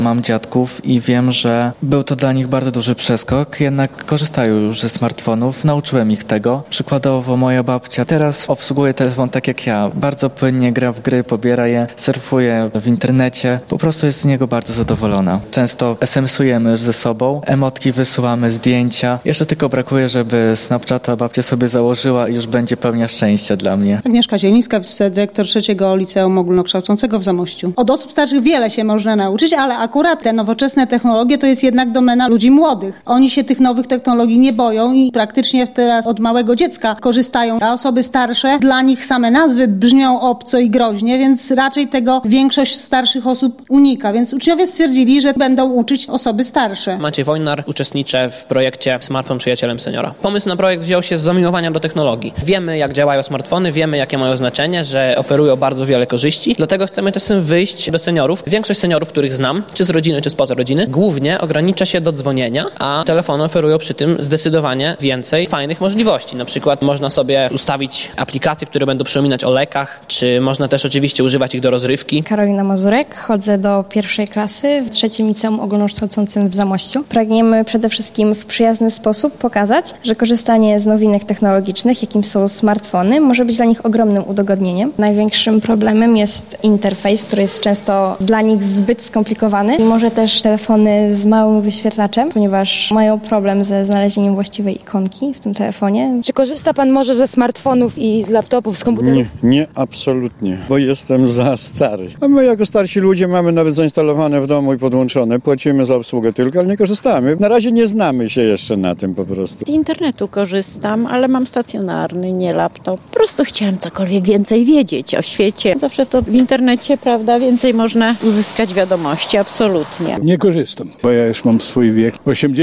Mam dziadków i wiem, że był to dla nich bardzo duży przeskok, jednak korzystają już ze smartfonów, nauczyłem ich tego. Przykładowo moja babcia teraz obsługuje telefon tak jak ja, bardzo płynnie gra w gry, pobiera je, surfuje w internecie, po prostu jest z niego bardzo zadowolona. Często SMS-ujemy ze sobą, emotki wysyłamy, zdjęcia. Jeszcze tylko brakuje, żeby Snapchata babcia sobie założyła i już będzie pełnia szczęścia dla mnie. Agnieszka Zielińska, wicedyrektor trzeciego liceum ogólnokształcącego w Zamościu. Od osób starszych wiele się można nauczyć, ale akurat te nowoczesne technologie to jest jednak domena ludzi młodych. Oni się tych nowych technologii nie boją i praktycznie teraz od małego dziecka korzystają. A osoby starsze, dla nich same nazwy brzmią obco i groźnie, więc raczej tego większość starszych osób unika. Więc uczniowie stwierdzili, że będą uczyć osoby starsze. Maciej Wojnar, uczestniczę w projekcie Smartfon Przyjacielem Seniora. Pomysł na projekt wziął się z zamiłowania do technologii. Wiemy, jak działają smartfony, wiemy, jakie mają znaczenie, że oferują bardzo wiele korzyści, dlatego chcemy też wyjść do seniorów. Większość seniorów, których znam, czy z rodziny, czy spoza rodziny, głównie ogranicza się do dzwonienia, a telefony oferują przy tym zdecydowanie więcej fajnych możliwości. Na przykład można sobie ustawić aplikacje, które będą przypominać o lekach, czy można też oczywiście używać ich do rozrywki. Karolina Mazurek, chodzę do pierwszej klasy w trzecim liceum ogólnokształcącym w Zamościu. Pragniemy przede wszystkim w przyjazny sposób pokazać, że korzystanie z nowinek technologicznych, jakim są smartfony, może być dla nich ogromnym udogodnieniem. Największym problemem jest interfejs, który jest często dla nich zbyt skomplikowany i może też telefony z małym wyświetlaczem, ponieważ mają problem ze znalezieniem właściwej ikonki w tym telefonie. Czy korzysta pan może ze smartfonów i z laptopów, z komputerów? Nie, absolutnie, bo jestem za stary. A my jako starsi ludzie mamy nawet zainstalowane w domu i podłączone. Płacimy za obsługę tylko, ale nie korzystamy. Na razie nie znamy się jeszcze na tym po prostu. Z internetu korzystam, ale mam stacjonarny, nie laptop. Po prostu chciałam cokolwiek więcej wiedzieć o świecie. Zawsze to w internecie, prawda, więcej można uzyskać wiadomości, absolutnie. Nie korzystam, bo ja już mam swój wiek,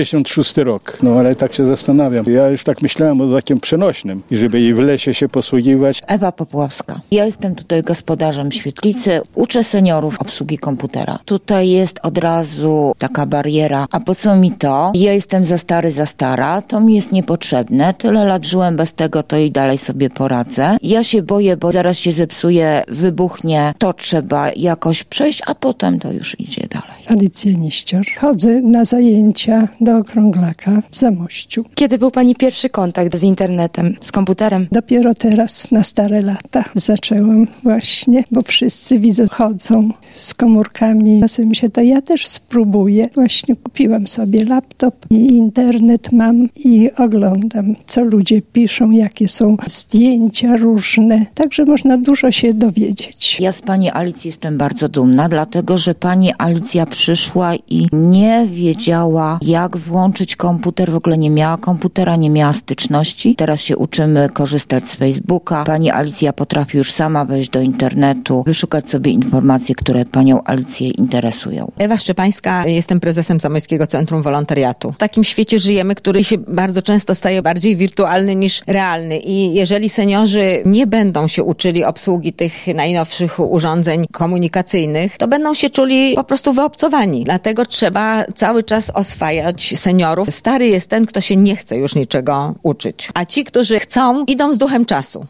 86 rok. No ale tak się zastanawiam. Ja już tak myślałem o takim przenośnym i żeby i w lesie się posługiwać. Ewa Popławska. Ja jestem tutaj gospodarzem świetlicy. Uczę seniorów obsługi komputera. Tutaj jest od razu taka bariera. A po co mi to? Ja jestem za stary, za stara. To mi jest niepotrzebne. Tyle lat żyłem bez tego, to i dalej sobie poradzę. Ja się boję, bo zaraz się zepsuje, wybuchnie. To trzeba jakoś przejść, a potem to już idzie dalej. Alicja Niścior. Chodzę na zajęcia do okrąglaka w Zamościu. Kiedy był pani pierwszy kontakt z internetem, z komputerem? Dopiero teraz, na stare lata, zaczęłam właśnie, bo wszyscy widzę chodzą z komórkami. Czasem się to ja też spróbuję. Właśnie kupiłam sobie laptop i internet mam i oglądam, co ludzie piszą, jakie są zdjęcia różne. Także można dużo się dowiedzieć. Ja z pani Alicji jestem bardzo dumna, dlatego że pani Alicja przyszła i nie wiedziała, jak włączyć komputer. W ogóle nie miała komputera, nie miała styczności. Teraz się uczymy korzystać z Facebooka. Pani Alicja potrafi już sama wejść do internetu, wyszukać sobie informacje, które panią Alicję interesują. Ewa Szczepańska, jestem prezesem Zamojskiego Centrum Wolontariatu. W takim świecie żyjemy, który się bardzo często staje bardziej wirtualny niż realny i jeżeli seniorzy nie będą się uczyli obsługi tych najnowszych urządzeń komunikacyjnych, to będą się czuli po prostu wyobcowani. Dlatego trzeba cały czas oswajać seniorów. Stary jest ten, kto się nie chce już niczego uczyć. A ci, którzy chcą, idą z duchem czasu.